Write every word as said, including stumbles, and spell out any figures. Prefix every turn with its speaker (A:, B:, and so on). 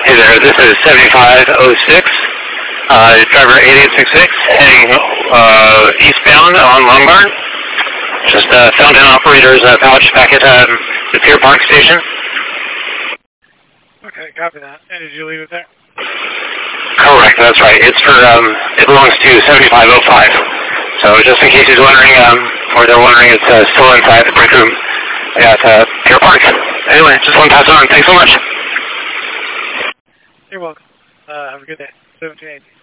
A: Hey there, this is seventy-five oh six, uh, driver eighty-eight sixty-six, heading uh, eastbound on Lombard. Just uh, found an operator's uh, pouch back at uh, the Pier Park station.
B: Okay, copy that. And did you leave it there?
A: Correct, that's right. It's for, um, it belongs to seventy-five oh five. So just in case he's wondering, um, or they're wondering, it's uh, still inside the break room at uh, Pier Park. Anyway, just want to pass it on. Thanks so much.
B: You're welcome. Uh, have a good day. seventeen eighty.